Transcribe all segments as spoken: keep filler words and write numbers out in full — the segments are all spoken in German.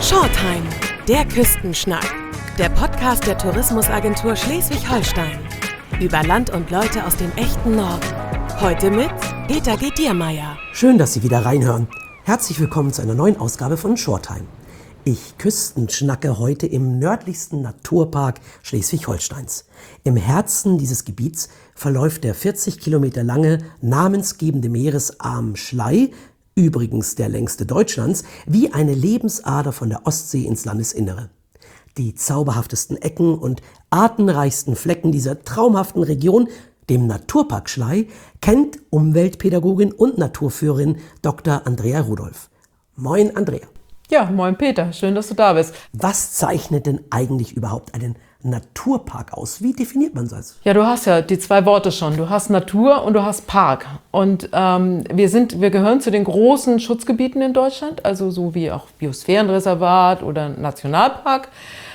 Shortime, der Küstenschnack. Der Podcast der Tourismusagentur Schleswig-Holstein. Über Land und Leute aus dem echten Norden. Heute mit Peter G. Diermeier. Schön, dass Sie wieder reinhören. Herzlich willkommen zu einer neuen Ausgabe von Shortime. Ich küstenschnacke heute im nördlichsten Naturpark Schleswig-Holsteins. Im Herzen dieses Gebiets verläuft der vierzig Kilometer lange, namensgebende Meeresarm Schlei, übrigens der längste Deutschlands, wie eine Lebensader von der Ostsee ins Landesinnere. Die zauberhaftesten Ecken und artenreichsten Flecken dieser traumhaften Region, dem Naturpark Schlei, kennt Umweltpädagogin und Naturführerin Doktor Andrea Rudolph. Moin Andrea. Ja, moin Peter, schön, dass du da bist. Was zeichnet denn eigentlich überhaupt einen Naturpark aus? Wie definiert man das? Ja, du hast ja die zwei Worte schon. Du hast Natur und du hast Park. Und ähm, wir sind, wir gehören zu den großen Schutzgebieten in Deutschland, also so wie auch Biosphärenreservat oder Nationalpark.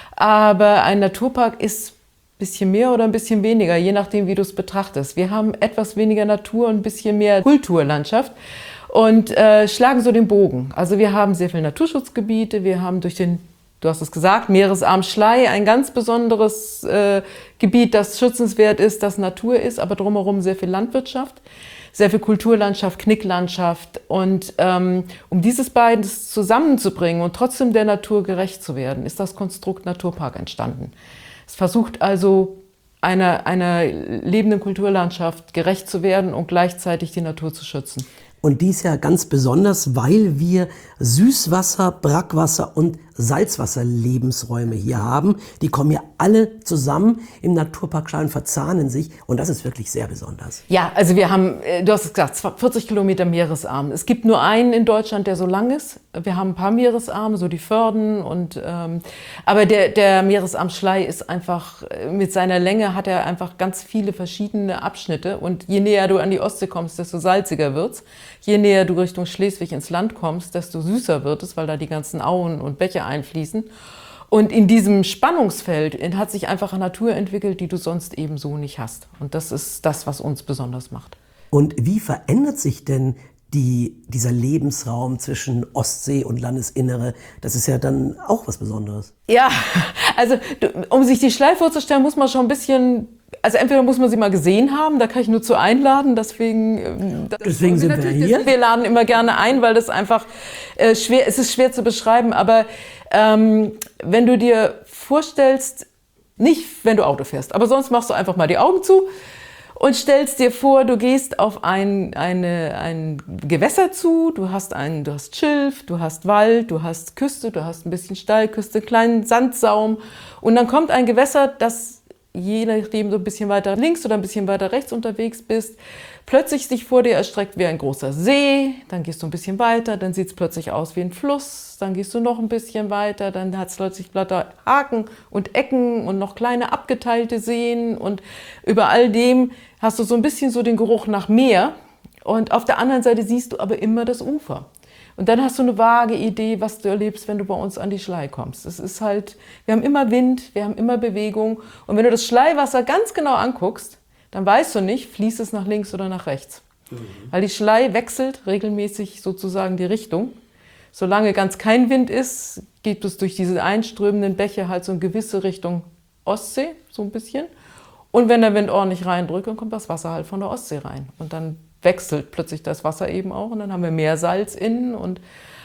Aber ein Naturpark ist ein bisschen mehr oder ein bisschen weniger, je nachdem, wie du es betrachtest. Wir haben etwas weniger Natur und ein bisschen mehr Kulturlandschaft. Und äh, schlagen so den Bogen. Also wir haben sehr viele Naturschutzgebiete, wir haben durch den, du hast es gesagt, Meeresarm Schlei, ein ganz besonderes äh, Gebiet, das schützenswert ist, das Natur ist, aber drumherum sehr viel Landwirtschaft, sehr viel Kulturlandschaft, Knicklandschaft. Und ähm, um dieses beides zusammenzubringen und trotzdem der Natur gerecht zu werden, ist das Konstrukt Naturpark entstanden. Es versucht also, einer, einer lebenden Kulturlandschaft gerecht zu werden und gleichzeitig die Natur zu schützen. Und dies ja ganz besonders, weil wir Süßwasser-, Brackwasser- und Salzwasser-Lebensräume hier haben. Die kommen ja alle zusammen im Naturpark Schlei und verzahnen sich. Und das ist wirklich sehr besonders. Ja, also wir haben, du hast es gesagt, vierzig Kilometer Meeresarm. Es gibt nur einen in Deutschland, der so lang ist. Wir haben ein paar Meeresarme, so die Förden. Und, ähm, aber der, der Meeresarm Schlei ist einfach, mit seiner Länge hat er einfach ganz viele verschiedene Abschnitte. Und je näher du an die Ostsee kommst, desto salziger wird's. Je näher du Richtung Schleswig ins Land kommst, desto süßer wird es, weil da die ganzen Auen und Bäche einfließen. Und in diesem Spannungsfeld hat sich einfach eine Natur entwickelt, die du sonst eben so nicht hast. Und das ist das, was uns besonders macht. Und wie verändert sich denn die, dieser Lebensraum zwischen Ostsee und Landesinnere? Das ist ja dann auch was Besonderes. Ja, also um sich die Schlei vorzustellen, muss man schon ein bisschen... Also entweder muss man sie mal gesehen haben, da kann ich nur zu einladen, deswegen, deswegen sind wir hier. Wir laden immer gerne ein, weil das einfach äh, schwer, es ist schwer zu beschreiben, aber ähm, wenn du dir vorstellst, nicht wenn du Auto fährst, aber sonst machst du einfach mal die Augen zu und stellst dir vor, du gehst auf ein, eine, ein Gewässer zu, du hast, ein, du hast Schilf, du hast Wald, du hast Küste, du hast ein bisschen Steilküste, einen kleinen Sandsaum und dann kommt ein Gewässer, das je nachdem du ein bisschen weiter links oder ein bisschen weiter rechts unterwegs bist, plötzlich sich vor dir erstreckt wie ein großer See, dann gehst du ein bisschen weiter, dann sieht es plötzlich aus wie ein Fluss, dann gehst du noch ein bisschen weiter, dann hat es plötzlich lauter Haken und Ecken und noch kleine abgeteilte Seen und über all dem hast du so ein bisschen so den Geruch nach Meer und auf der anderen Seite siehst du aber immer das Ufer. Und dann hast du eine vage Idee, was du erlebst, wenn du bei uns an die Schlei kommst. Es ist halt, wir haben immer Wind, wir haben immer Bewegung. Und wenn du das Schleiwasser ganz genau anguckst, dann weißt du nicht, fließt es nach links oder nach rechts. Mhm. Weil die Schlei wechselt regelmäßig sozusagen die Richtung. Solange ganz kein Wind ist, geht es durch diese einströmenden Bäche halt so eine gewisse Richtung Ostsee, so ein bisschen. Und wenn der Wind ordentlich reindrückt, dann kommt das Wasser halt von der Ostsee rein. Und dann wechselt plötzlich das Wasser eben auch und dann haben wir mehr Salz innen und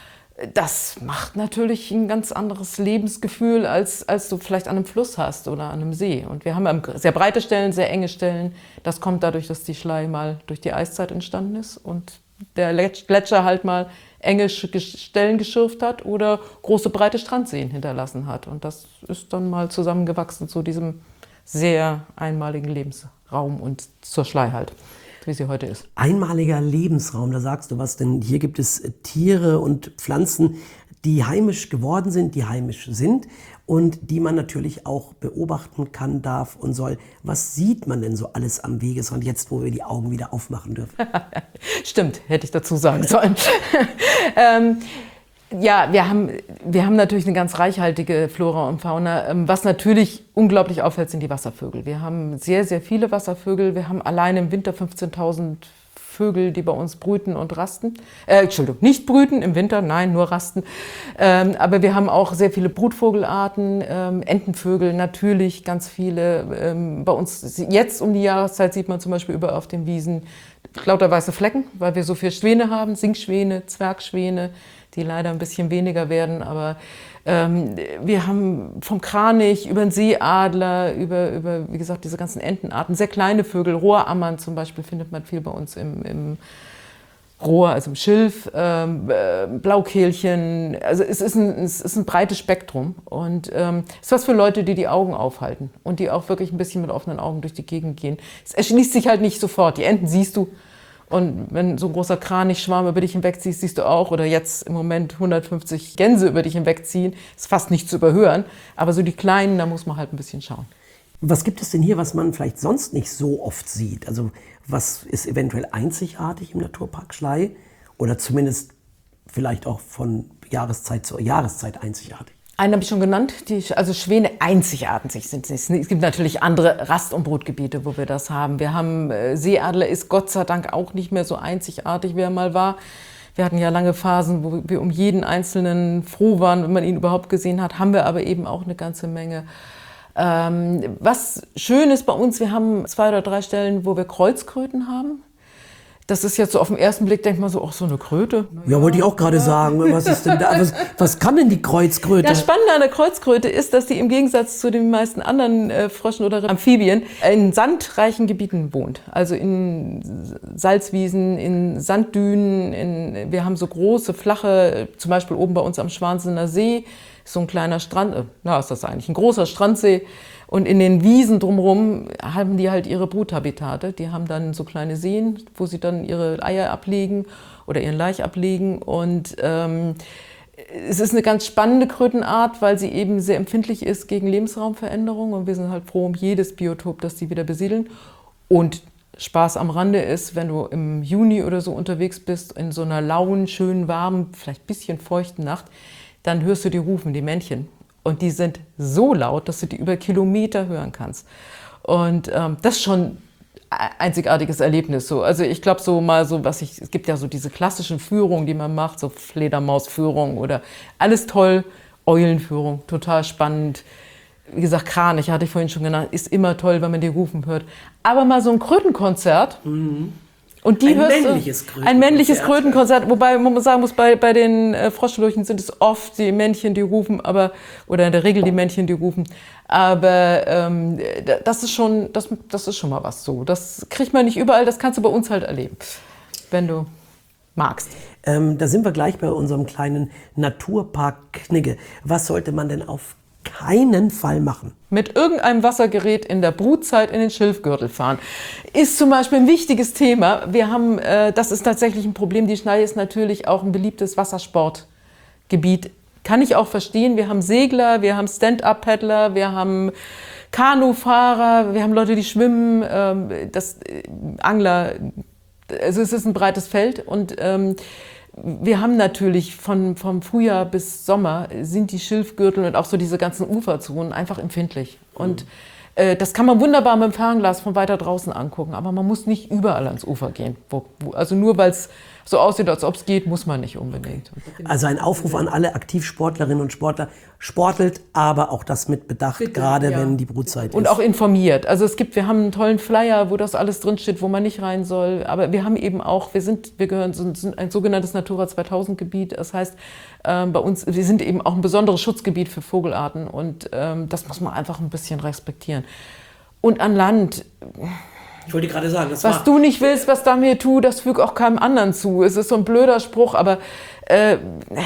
das macht natürlich ein ganz anderes Lebensgefühl, als, als du vielleicht an einem Fluss hast oder an einem See. Und wir haben sehr breite Stellen, sehr enge Stellen. Das kommt dadurch, dass die Schlei mal durch die Eiszeit entstanden ist und der Gletscher halt mal enge Stellen geschürft hat oder große, breite Strandseen hinterlassen hat. Und das ist dann mal zusammengewachsen zu diesem sehr einmaligen Lebensraum und zur Schlei halt, wie sie heute ist. Einmaliger Lebensraum, da sagst du was, denn hier gibt es Tiere und Pflanzen, die heimisch geworden sind, die heimisch sind und die man natürlich auch beobachten kann, darf und soll. Was sieht man denn so alles am Wegesrand, jetzt wo wir die Augen wieder aufmachen dürfen? Stimmt, hätte ich dazu sagen sollen. ähm, Ja, wir haben, wir haben natürlich eine ganz reichhaltige Flora und Fauna. Was natürlich unglaublich auffällt, sind die Wasservögel. Wir haben sehr, sehr viele Wasservögel. Wir haben allein im Winter fünfzehntausend Vögel, die bei uns brüten und rasten. Äh, Entschuldigung, nicht brüten im Winter, nein, nur rasten. Ähm, aber wir haben auch sehr viele Brutvogelarten, ähm, Entenvögel natürlich, ganz viele. Ähm, bei uns jetzt um die Jahreszeit sieht man zum Beispiel überall auf den Wiesen lauter weiße Flecken, weil wir so viele Schwäne haben, Singschwäne, Zwergschwäne, die leider ein bisschen weniger werden, aber ähm, wir haben vom Kranich über den Seeadler, über, über, wie gesagt, diese ganzen Entenarten, sehr kleine Vögel, Rohrammern zum Beispiel findet man viel bei uns im, im Rohr, also im Schilf, ähm, äh, Blaukehlchen, also es ist, ein, es ist ein breites Spektrum und ähm, es ist was für Leute, die die Augen aufhalten und die auch wirklich ein bisschen mit offenen Augen durch die Gegend gehen. Es erschließt sich halt nicht sofort, die Enten siehst du und wenn so ein großer Kranichschwarm über dich hinwegzieht, siehst du auch, oder jetzt im Moment hundertfünfzig Gänse über dich hinwegziehen, ist fast nicht zu überhören, aber so die Kleinen, da muss man halt ein bisschen schauen. Was gibt es denn hier, was man vielleicht sonst nicht so oft sieht? Also was ist eventuell einzigartig im Naturpark Schlei oder zumindest vielleicht auch von Jahreszeit zu Jahreszeit einzigartig? Einen habe ich schon genannt, die, also Schwäne einzigartig sind es. Es gibt natürlich andere Rast- und Brutgebiete, wo wir das haben. Wir haben, äh, Seeadler ist Gott sei Dank auch nicht mehr so einzigartig, wie er mal war. Wir hatten ja lange Phasen, wo wir um jeden Einzelnen froh waren, wenn man ihn überhaupt gesehen hat, haben wir aber eben auch eine ganze Menge. Ähm, was schön ist bei uns, wir haben zwei oder drei Stellen, wo wir Kreuzkröten haben. Das ist jetzt so auf den ersten Blick, denkt man so, ach, so eine Kröte. Ja, wollte ich auch gerade sagen. Was ist denn da? Was, was kann denn die Kreuzkröte? Das Spannende an der Kreuzkröte ist, dass sie im Gegensatz zu den meisten anderen äh, Fröschen oder Amphibien in sandreichen Gebieten wohnt. Also in Salzwiesen, in Sanddünen. In, wir haben so große, flache, zum Beispiel oben bei uns am Schwansener See, so ein kleiner Strand, äh, na, ist das eigentlich, ein großer Strandsee. Und in den Wiesen drumherum haben die halt ihre Bruthabitate. Die haben dann so kleine Seen, wo sie dann ihre Eier ablegen oder ihren Laich ablegen. Und ähm, es ist eine ganz spannende Krötenart, weil sie eben sehr empfindlich ist gegen Lebensraumveränderungen. Und wir sind halt froh um jedes Biotop, das sie wieder besiedeln. Und Spaß am Rande ist, wenn du im Juni oder so unterwegs bist, in so einer lauen, schönen, warmen, vielleicht ein bisschen feuchten Nacht, dann hörst du die rufen, die Männchen. Und die sind so laut, dass du die über Kilometer hören kannst. Und ähm, das ist schon ein einzigartiges Erlebnis. So. Also ich glaube so mal so, was ich, es gibt ja so diese klassischen Führungen, die man macht, so Fledermausführung oder alles toll, Eulenführung, total spannend. Wie gesagt, Kranich, hatte ich vorhin schon genannt, ist immer toll, wenn man die rufen hört. Aber mal so ein Krötenkonzert. Mhm. Und die ein, hörst, männliches ein männliches Krötenkonzert, wobei man sagen muss, bei, bei den äh, Froschlurchen sind es oft die Männchen, die rufen, aber oder in der Regel die Männchen, die rufen. Aber ähm, das ist schon, das, das ist schon mal was so. Das kriegt man nicht überall, das kannst du bei uns halt erleben, wenn du magst. Ähm, da sind wir gleich bei unserem kleinen Naturpark Knigge. Was sollte man denn auf keinen Fall machen? Mit irgendeinem Wassergerät in der Brutzeit in den Schilfgürtel fahren. Ist zum Beispiel ein wichtiges Thema. Wir haben, äh, das ist tatsächlich ein Problem. Die Schlei ist natürlich auch ein beliebtes Wassersportgebiet. Kann ich auch verstehen. Wir haben Segler, wir haben Stand-Up-Paddler, wir haben Kanufahrer, wir haben Leute, die schwimmen, äh, das, äh, Angler. Also es ist ein breites Feld und ähm, wir haben natürlich von, vom Frühjahr bis Sommer sind die Schilfgürtel und auch so diese ganzen Uferzonen einfach empfindlich. Und äh, das kann man wunderbar mit dem Fernglas von weiter draußen angucken, aber man muss nicht überall ans Ufer gehen. Wo, wo, also nur weil es so aussieht, als ob es geht, muss man nicht unbedingt. Also ein Aufruf an alle Aktivsportlerinnen und Sportler, sportelt, aber auch das mit Bedacht, Bitte, gerade ja. wenn die Brutzeit ist. Und auch informiert. Also es gibt, wir haben einen tollen Flyer, wo das alles drinsteht, wo man nicht rein soll. Aber wir haben eben auch, wir sind, wir gehören, sind ein sogenanntes Natura zweitausend Gebiet. Das heißt, ähm, bei uns, wir sind eben auch ein besonderes Schutzgebiet für Vogelarten und ähm, das muss man einfach ein bisschen respektieren. Und an Land. Ich wollte gerade sagen, das was war... du nicht willst, was da mir tu, das füg auch keinem anderen zu. Es ist so ein blöder Spruch, aber äh,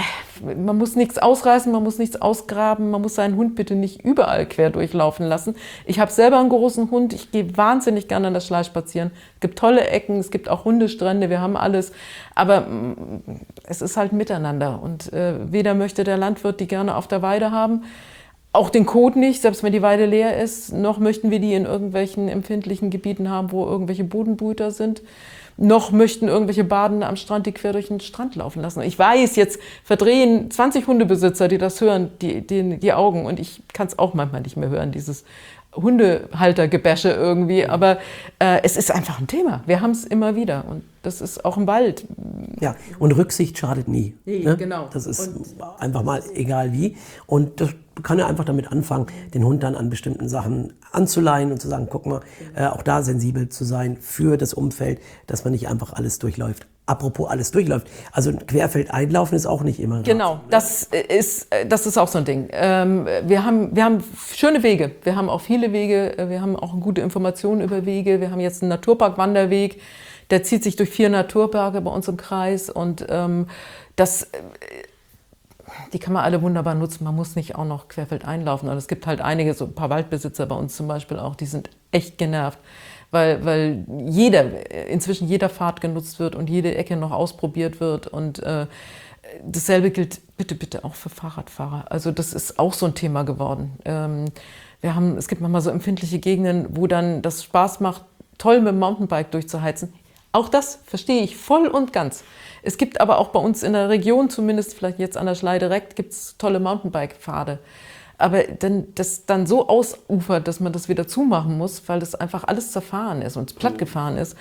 man muss nichts ausreißen, man muss nichts ausgraben, man muss seinen Hund bitte nicht überall quer durchlaufen lassen. Ich habe selber einen großen Hund, ich gehe wahnsinnig gerne an der Schlei spazieren. Es gibt tolle Ecken, es gibt auch Hundestrände, wir haben alles. Aber mh, es ist halt miteinander und äh, weder möchte der Landwirt die gerne auf der Weide haben, auch den Kot nicht, selbst wenn die Weide leer ist, noch möchten wir die in irgendwelchen empfindlichen Gebieten haben, wo irgendwelche Bodenbrüter sind, noch möchten irgendwelche Badende am Strand die quer durch den Strand laufen lassen. Ich weiß, jetzt verdrehen zwanzig Hundebesitzer, die das hören, die, die, die Augen und ich kann es auch manchmal nicht mehr hören, dieses Hundehaltergebäsche irgendwie, aber äh, es ist einfach ein Thema. Wir haben es immer wieder und das ist auch im Wald. Ja, und Rücksicht schadet nie. Nee, ne? genau. Das ist Und einfach mal egal wie. Und das kann ja einfach damit anfangen, den Hund dann an bestimmten Sachen anzuleihen und zu sagen, guck mal, äh, auch da sensibel zu sein für das Umfeld, dass man nicht einfach alles durchläuft. Apropos alles durchläuft. Also querfeld einlaufen ist auch nicht immer genau, ratsam, ne? das ist, das ist auch so ein Ding. Ähm, wir haben, wir haben schöne Wege. Wir haben auch viele Wege. Wir haben auch gute Informationen über Wege. Wir haben jetzt einen Naturpark-Wanderweg. Der zieht sich durch vier Naturparke bei uns im Kreis. Und ähm, das, die kann man alle wunderbar nutzen. Man muss nicht auch noch querfeld einlaufen. Und es gibt halt einige, so ein paar Waldbesitzer bei uns zum Beispiel auch, die sind echt genervt. Weil, weil jeder, inzwischen jeder Pfad genutzt wird und jede Ecke noch ausprobiert wird. Und äh, dasselbe gilt bitte, bitte auch für Fahrradfahrer. Also das ist auch so ein Thema geworden. Ähm, wir haben, es gibt manchmal so empfindliche Gegenden, wo dann das Spaß macht, toll mit dem Mountainbike durchzuheizen. Auch das verstehe ich voll und ganz. Es gibt aber auch bei uns in der Region, zumindest vielleicht jetzt an der Schlei direkt, gibt es tolle Mountainbike-Pfade. Aber dann, das dann so ausufert, dass man das wieder zumachen muss, weil das einfach alles zerfahren ist und plattgefahren ist.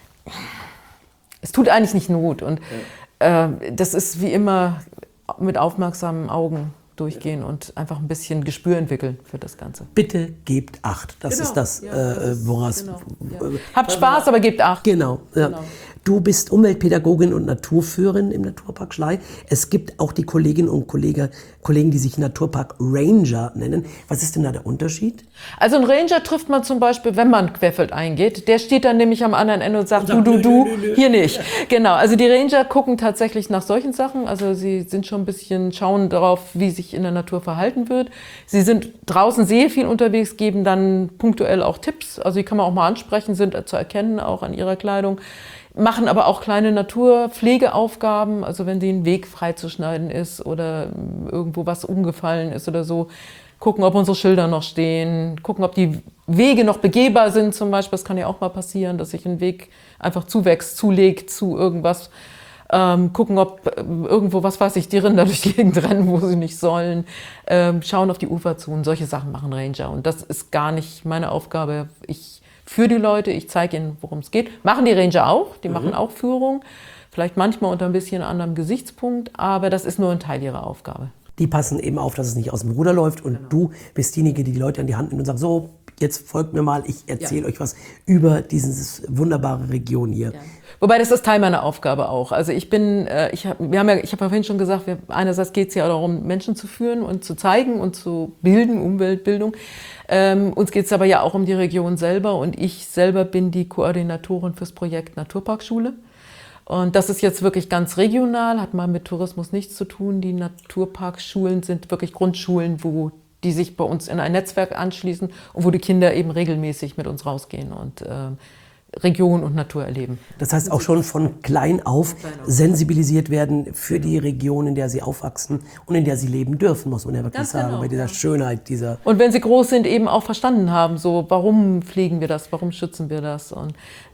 Es tut eigentlich nicht Not. Und äh, das ist wie immer mit aufmerksamen Augen durchgehen und einfach ein bisschen Gespür entwickeln für das Ganze. Bitte gebt Acht. Das Genau. ist das, Ja, äh, das ist- woraus... genau. Ja. Habt Spaß, aber gebt Acht. Genau, ja. Genau. Du bist Umweltpädagogin und Naturführerin im Naturpark Schlei. Es gibt auch die Kolleginnen und Kollegen, Kollegen, die sich Naturpark Ranger nennen. Was ist denn da der Unterschied? Also einen Ranger trifft man zum Beispiel, wenn man querfeld eingeht. Der steht dann nämlich am anderen Ende und sagt, Und sagt, du, du, nö, du, nö, nö. hier nicht. Genau, also die Ranger gucken tatsächlich nach solchen Sachen. Also sie sind schon ein bisschen, schauen darauf, wie sich in der Natur verhalten wird. Sie sind draußen sehr viel unterwegs, geben dann punktuell auch Tipps. Also die kann man auch mal ansprechen, sind zu erkennen, auch an ihrer Kleidung. Machen aber auch kleine Naturpflegeaufgaben, also wenn den Weg freizuschneiden ist oder irgendwo was umgefallen ist oder so, gucken, ob unsere Schilder noch stehen, gucken, ob die Wege noch begehbar sind zum Beispiel. Das kann ja auch mal passieren, dass sich ein Weg einfach zuwächst, zulegt zu irgendwas. Ähm, gucken, ob irgendwo, was weiß ich, die Rinder durch die Gegend rennen, wo sie nicht sollen. Ähm, schauen auf die Ufer zu und solche Sachen machen Ranger. Und das ist gar nicht meine Aufgabe. Ich für die Leute, ich zeige ihnen, worum es geht. Machen die Ranger auch, die mhm. machen auch Führung, vielleicht manchmal unter ein bisschen anderem Gesichtspunkt, aber das ist nur ein Teil ihrer Aufgabe. Die passen eben auf, dass es nicht aus dem Ruder läuft und Genau. du bist diejenige, die die Leute an die Hand nimmt und sagt, so, jetzt folgt mir mal, ich erzähle ja. euch was über diese wunderbare Region hier. Ja. Wobei, das ist Teil meiner Aufgabe auch. Also ich bin, äh, ich habe wir haben ja, ich habe ja vorhin schon gesagt, wir, einerseits geht es ja darum, Menschen zu führen und zu zeigen und zu bilden, Umweltbildung. Ähm, uns geht es aber ja auch um die Region selber und ich selber bin die Koordinatorin fürs Projekt Naturparkschule. Und das ist jetzt wirklich ganz regional, hat mal mit Tourismus nichts zu tun. Die Naturparkschulen sind wirklich Grundschulen, wo die sich bei uns in ein Netzwerk anschließen und wo die Kinder eben regelmäßig mit uns rausgehen und äh, Region und Natur erleben. Das heißt auch schon von klein auf sensibilisiert werden für die Region, in der sie aufwachsen und in der sie leben dürfen, muss man ja wirklich Ganz sagen, genau, bei dieser ja. Schönheit dieser... Und wenn sie groß sind, eben auch verstanden haben, so warum pflegen wir das, warum schützen wir das. Und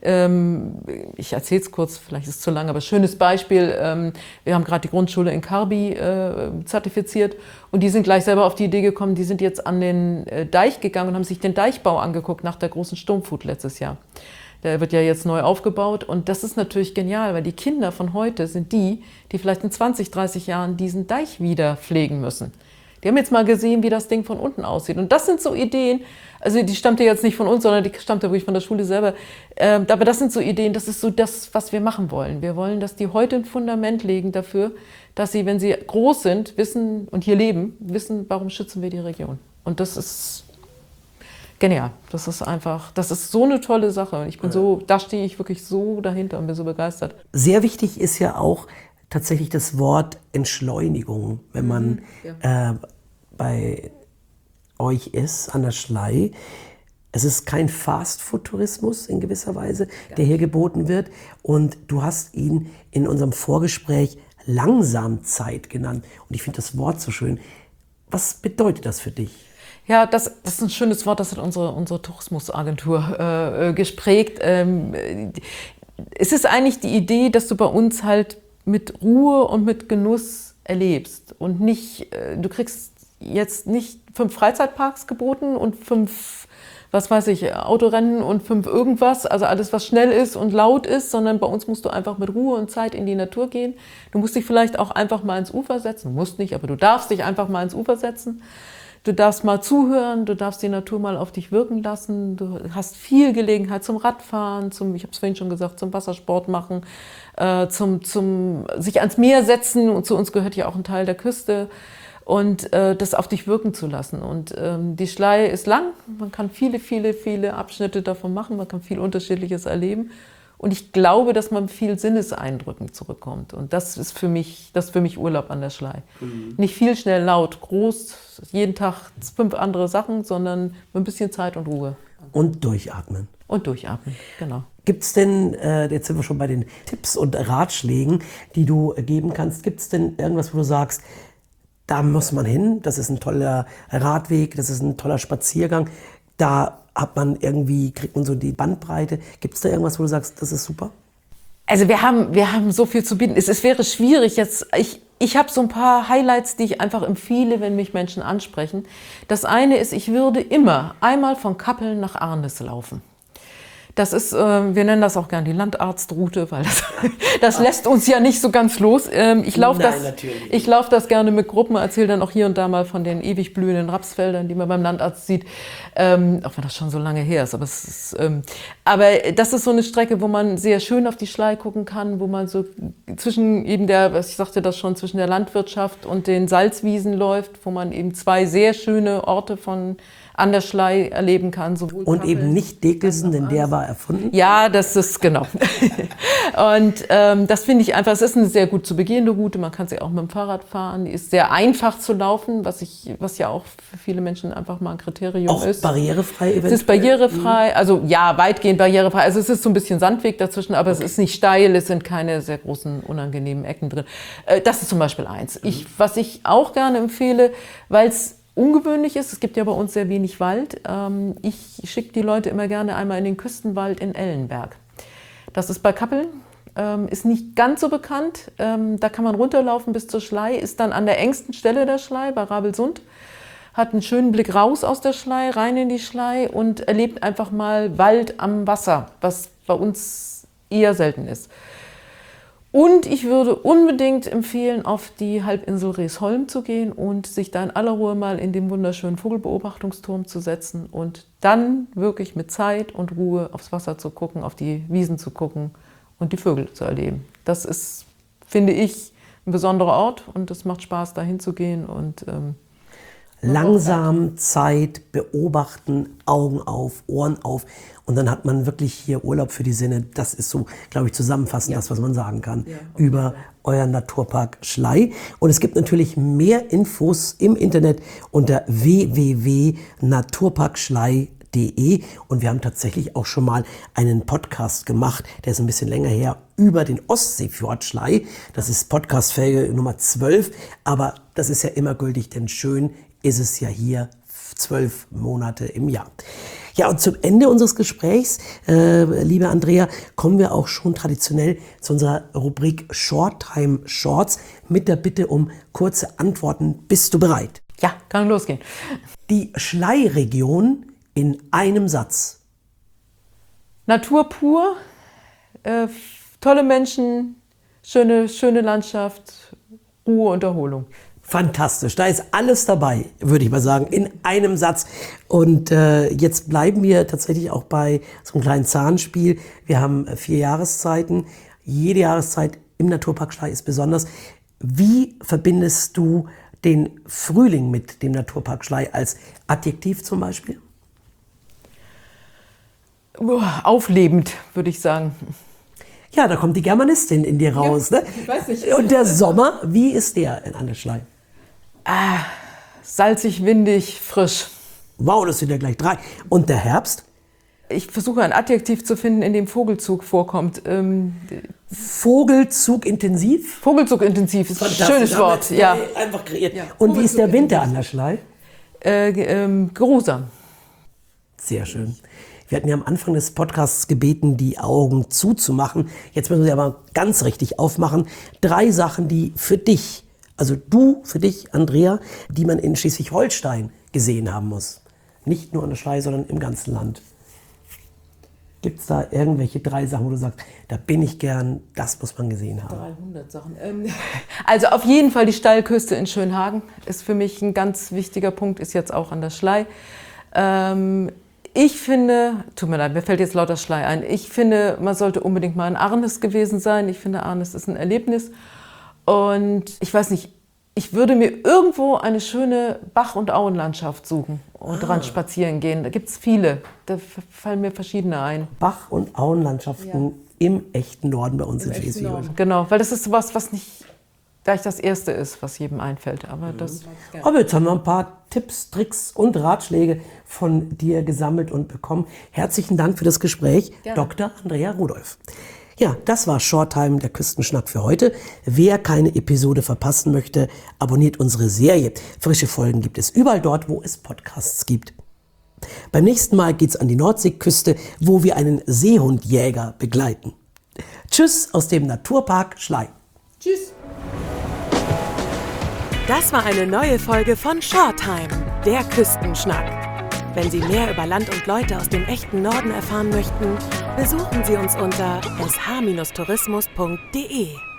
ähm, ich erzähle es kurz, vielleicht ist es zu lang, aber schönes Beispiel, ähm, wir haben gerade die Grundschule in Karbi äh, zertifiziert und die sind gleich selber auf die Idee gekommen, die sind jetzt an den äh, Deich gegangen und haben sich den Deichbau angeguckt nach der großen Sturmflut letztes Jahr. Der wird ja jetzt neu aufgebaut und das ist natürlich genial, weil die Kinder von heute sind die, die vielleicht in zwanzig, dreißig Jahren diesen Deich wieder pflegen müssen. Die haben jetzt mal gesehen, wie das Ding von unten aussieht. Und das sind so Ideen, also die stammte jetzt nicht von uns, sondern die stammte wirklich von der Schule selber. Ähm, aber das sind so Ideen, das ist so das, was wir machen wollen. Wir wollen, dass die heute ein Fundament legen dafür, dass sie, wenn sie groß sind, wissen und hier leben, wissen, warum schützen wir die Region. Und das ist... genial. Das ist einfach, das ist so eine tolle Sache. Ich bin so, da stehe ich wirklich so dahinter und bin so begeistert. Sehr wichtig ist ja auch tatsächlich das Wort Entschleunigung, wenn man Mhm, ja. äh, bei euch ist, an der Schlei. Es ist kein Fast-Food-Tourismus in gewisser Weise, der hier geboten wird. Und du hast ihn in unserem Vorgespräch Langsamzeit genannt. Und ich finde das Wort so schön. Was bedeutet das für dich? Ja, das, das ist ein schönes Wort, das hat unsere, unsere Tourismusagentur äh, gesprägt. Ähm, es ist eigentlich die Idee, dass du bei uns halt mit Ruhe und mit Genuss erlebst und nicht, äh, du kriegst jetzt nicht fünf Freizeitparks geboten und fünf, was weiß ich, Autorennen und fünf irgendwas, also alles, was schnell ist und laut ist, sondern bei uns musst du einfach mit Ruhe und Zeit in die Natur gehen. Du musst dich vielleicht auch einfach mal ins Ufer setzen, du musst nicht, aber du darfst dich einfach mal ins Ufer setzen. Du darfst mal zuhören, du darfst die Natur mal auf dich wirken lassen. Du hast viel Gelegenheit zum Radfahren, zum, ich habe es vorhin schon gesagt, zum Wassersport machen, äh, zum, zum sich ans Meer setzen. Und zu uns gehört ja auch ein Teil der Küste. Und äh, das auf dich wirken zu lassen. Und ähm, die Schlei ist lang, man kann viele, viele, viele Abschnitte davon machen, man kann viel Unterschiedliches erleben. Und ich glaube, dass man viel Sinneseindrücken zurückkommt. Und das ist für mich, das ist für mich Urlaub an der Schlei. Mhm. Nicht viel, schnell, laut, groß, jeden Tag fünf andere Sachen, sondern mit ein bisschen Zeit und Ruhe. Und durchatmen. Und durchatmen, genau. Gibt es denn, äh, jetzt sind wir schon bei den Tipps und Ratschlägen, die du geben kannst, gibt es denn irgendwas, wo du sagst, da muss man hin, das ist ein toller Radweg, das ist ein toller Spaziergang, da hat man irgendwie, kriegt man so die Bandbreite. Gibt es da irgendwas, wo du sagst, das ist super? Also wir haben, wir haben so viel zu bieten. Es, es wäre schwierig jetzt, ich, ich habe so ein paar Highlights, die ich einfach empfehle, wenn mich Menschen ansprechen. Das eine ist, ich würde immer einmal von Kappeln nach Arnis laufen. Das ist, äh, wir nennen das auch gern die Landarztroute, weil das, das lässt uns ja nicht so ganz los. Ähm, ich laufe das, ich lauf das gerne mit Gruppen, erzähle dann auch hier und da mal von den ewig blühenden Rapsfeldern, die man beim Landarzt sieht. Ähm, auch wenn das schon so lange her ist. Aber, es ist, ähm, aber das ist so eine Strecke, wo man sehr schön auf die Schlei gucken kann, wo man so zwischen eben der, ich sagte das schon, zwischen der Landwirtschaft und den Salzwiesen läuft, wo man eben zwei sehr schöne Orte von an der Schlei erleben kann. Sowohl und Kappeln, eben nicht Dekelsen, denn der war erfunden? Ja, das ist genau. Und ähm, das finde ich einfach, es ist eine sehr gut zu begehende Route, man kann sie auch mit dem Fahrrad fahren, die ist sehr einfach zu laufen, was, ich, was ja auch für viele Menschen einfach mal ein Kriterium auch ist. Barrierefrei eventuell? Es ist barrierefrei, also ja, weitgehend barrierefrei, also es ist so ein bisschen Sandweg dazwischen, aber okay. Es ist nicht steil, es sind keine sehr großen, unangenehmen Ecken drin. Das ist zum Beispiel eins. Ich, was ich auch gerne empfehle, weil es ungewöhnlich ist, es gibt ja bei uns sehr wenig Wald. Ich schicke die Leute immer gerne einmal in den Küstenwald in Ellenberg. Das ist bei Kappeln, ist nicht ganz so bekannt. Da kann man runterlaufen bis zur Schlei, ist dann an der engsten Stelle der Schlei, bei Rabelsund, hat einen schönen Blick raus aus der Schlei, rein in die Schlei und erlebt einfach mal Wald am Wasser, was bei uns eher selten ist. Und ich würde unbedingt empfehlen, auf die Halbinsel Reesholm zu gehen und sich da in aller Ruhe mal in den wunderschönen Vogelbeobachtungsturm zu setzen und dann wirklich mit Zeit und Ruhe aufs Wasser zu gucken, auf die Wiesen zu gucken und die Vögel zu erleben. Das ist, finde ich, ein besonderer Ort und es macht Spaß, da hinzugehen und ähm, langsam Zeit, beobachten, Augen auf, Ohren auf und dann hat man wirklich hier Urlaub für die Sinne. Das ist so, glaube ich, zusammenfassend ja. das, was man sagen kann ja, okay. über euren Naturpark Schlei. Und es gibt natürlich mehr Infos im Internet unter w w w punkt naturparkschlei punkt de und wir haben tatsächlich auch schon mal einen Podcast gemacht, der ist ein bisschen länger her, über den Ostseefjord-Schlei. Das ist Podcast-Folge Nummer zwölf, aber das ist ja immer gültig, denn schön ist es ja hier zwölf Monate im Jahr. Ja, und zum Ende unseres Gesprächs, äh, liebe Andrea, kommen wir auch schon traditionell zu unserer Rubrik Shorttime Shorts mit der Bitte um kurze Antworten. Bist du bereit? Ja, kann losgehen. Die Schlei-Region in einem Satz. Natur pur, äh, tolle Menschen, schöne, schöne Landschaft, Ruhe und Erholung. Fantastisch, da ist alles dabei, würde ich mal sagen, in einem Satz. Und äh, jetzt bleiben wir tatsächlich auch bei so einem kleinen Zahnspiel. Wir haben vier Jahreszeiten. Jede Jahreszeit im Naturpark Schlei ist besonders. Wie verbindest du den Frühling mit dem Naturpark Schlei als Adjektiv zum Beispiel? Auflebend, würde ich sagen. Ja, da kommt die Germanistin in dir raus. Ja, ne? Ich weiß nicht. Und der Sommer, wie ist der an der Schlei? Ah, salzig, windig, frisch. Wow, das sind ja gleich drei. Und der Herbst? Ich versuche ein Adjektiv zu finden, in dem Vogelzug vorkommt. Ähm, Vogelzug intensiv? Vogelzug intensiv ist ein schönes Wort. Ja. Einfach kreiert. Ja. Und wie ist der Winter an der Schlei? Äh, ähm, geruhsam. Sehr schön. Wir hatten ja am Anfang des Podcasts gebeten, die Augen zuzumachen. Jetzt müssen wir sie aber ganz richtig aufmachen. Drei Sachen, die für dich Also du, für dich, Andrea, die man in Schleswig-Holstein gesehen haben muss. Nicht nur an der Schlei, sondern im ganzen Land. Gibt es da irgendwelche drei Sachen, wo du sagst, da bin ich gern, das muss man gesehen haben? dreihundert Sachen. Ähm, also auf jeden Fall die Steilküste in Schönhagen ist für mich ein ganz wichtiger Punkt, ist jetzt auch an der Schlei. Ähm, ich finde, tut mir leid, mir fällt jetzt lauter Schlei ein, ich finde, man sollte unbedingt mal in Arnis gewesen sein. Ich finde, Arnis ist ein Erlebnis. Und ich weiß nicht, ich würde mir irgendwo eine schöne Bach- und Auenlandschaft suchen und ah. dran spazieren gehen. Da gibt es viele, da fallen mir verschiedene ein. Bach- und Auenlandschaften ja. im echten Norden bei uns Im in Schleswig-Holstein. Genau, weil das ist sowas, was nicht gleich das Erste ist, was jedem einfällt. Aber, mhm. das Aber jetzt haben wir ein paar Tipps, Tricks und Ratschläge von dir gesammelt und bekommen. Herzlichen Dank für das Gespräch, Gerne. Doktor Andrea Rudolph. Ja, das war Shorttime, der Küstenschnack für heute. Wer keine Episode verpassen möchte, abonniert unsere Serie. Frische Folgen gibt es überall dort, wo es Podcasts gibt. Beim nächsten Mal geht's an die Nordseeküste, wo wir einen Seehundjäger begleiten. Tschüss aus dem Naturpark Schlei. Tschüss. Das war eine neue Folge von Shorttime, der Küstenschnack. Wenn Sie mehr über Land und Leute aus dem echten Norden erfahren möchten, besuchen Sie uns unter s h Bindestrich tourismus punkt d e.